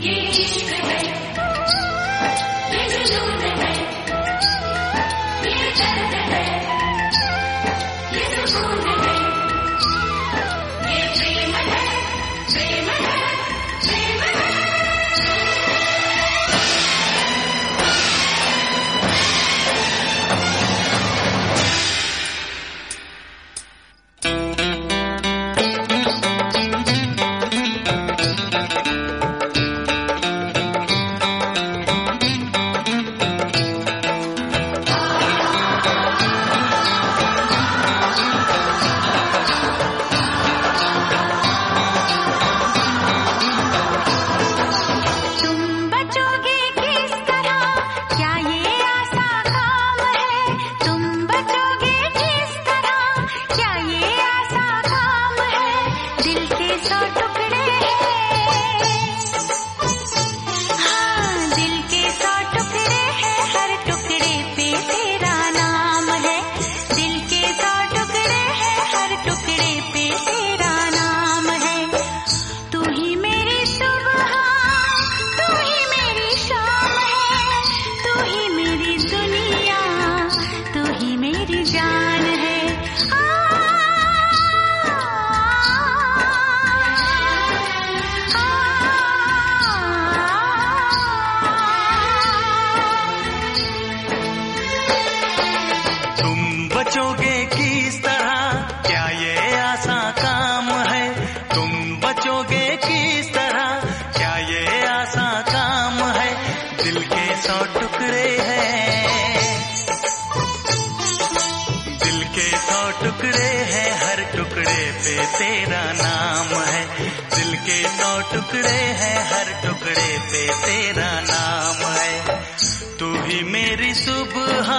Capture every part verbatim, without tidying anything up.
तेरा नाम है, दिल के सौ टुकड़े हैं, हर टुकड़े पे तेरा नाम है। तू ही मेरी सुबह,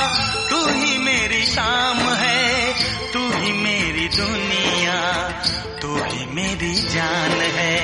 तू ही मेरी शाम है, तू ही मेरी दुनिया, तू ही मेरी जान है।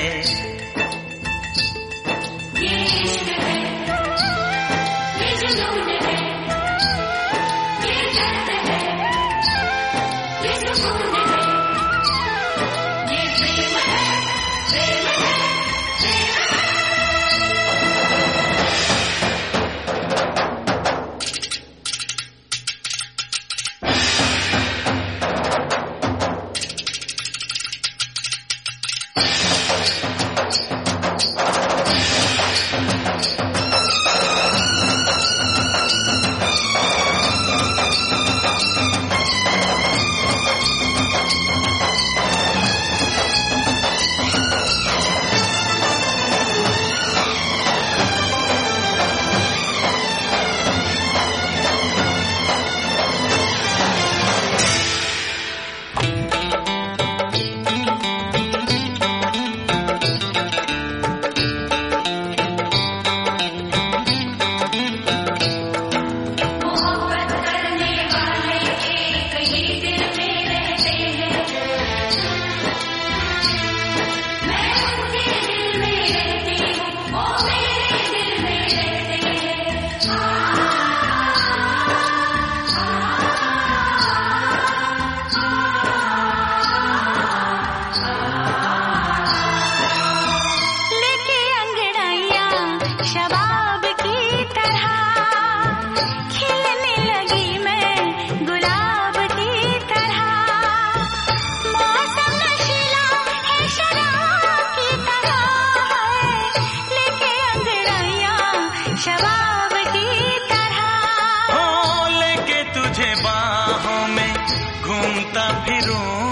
घूमता फिरूं,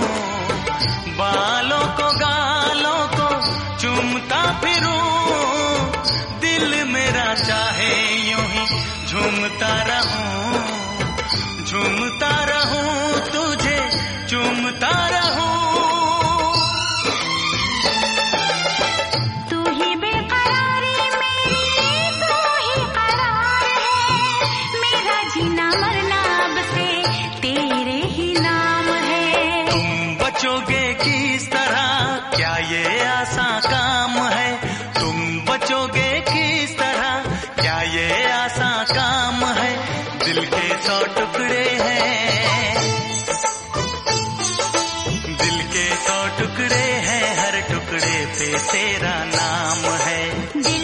बालों को गालों को चूमता फिरूं, दिल मेरा चाहे यूं ही झूमता रहूं, झूमता रहूं, तुझे चूमता रहूं। तू ही बेकरारी मेरी, तू ही करार है, मेरा जीना मरना अब से तेरे ही नाम है। तुम बचोगे किस तरह, क्या ये आसान काम है? तुम बचोगे किस तरह, क्या ये आसान काम है? दिल के सौ टुकड़े हैं, दिल के सौ टुकड़े हैं, हर टुकड़े पे तेरा नाम है।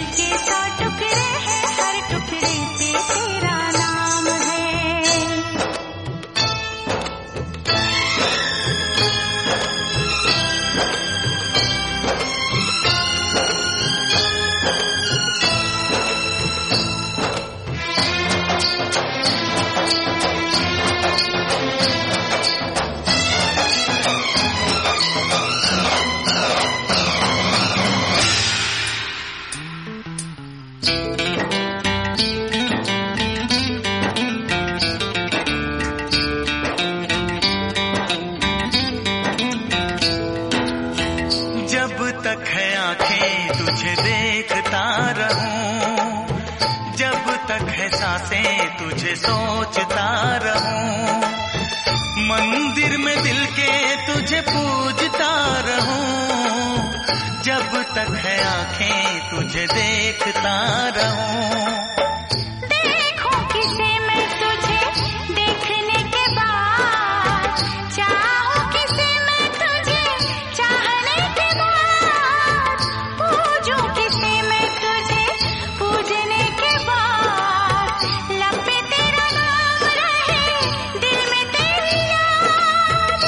तुझे सोचता रहूं, मंदिर में दिल के तुझे पूजता रहूं, जब तक है आंखें तुझे देखता रहूं। देखूं किसे मैं तुझे देखने के बाद, चाहूं किसे मैं तुझे चाहने के बाद, पूजूं किसे मैं तुझे पूजने के बाद, लब पे तेरा नाम रहे, दिल में तेरी याद।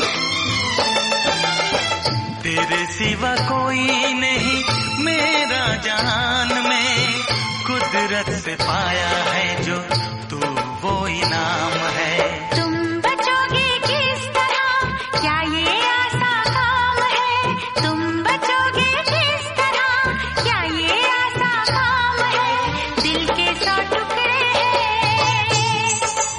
तेरे सिवा कोई नहीं मेरा जान में, कुदरत से पाया है जो तू वो इनाम है। तुम बचोगे किस तरह, क्या ये आसान काम है? तुम बचोगे किस तरह, क्या ये आसान काम है? दिल के सौ टुकड़े हैं,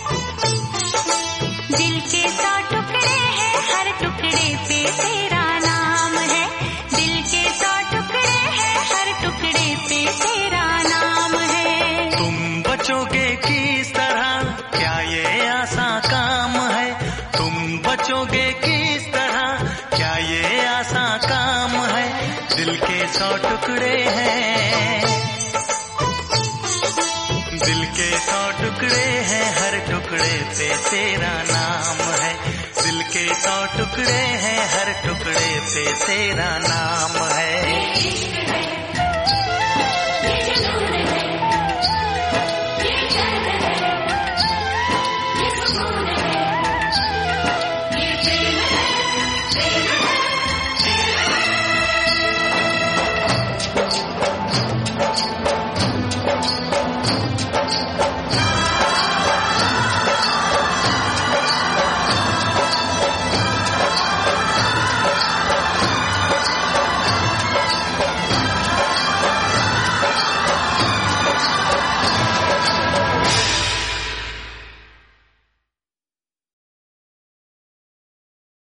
दिल के सौ टुकड़े हैं, हर टुकड़े पे तेरा नाम है। दिल के सौ टुकड़े हैं, हर टुकड़े पे तेरा नाम है। तुम बचोगे किस तरह, क्या ये आसान काम है? तुम बचोगे किस तरह, क्या ये आसान काम है? दिल के सौ टुकड़े हैं, दिल के सौ टुकड़े हैं, हर टुकड़े पे तेरा नाम है। दिल के सौ टुकड़े हैं, हर टुकड़े पे तेरा नाम है।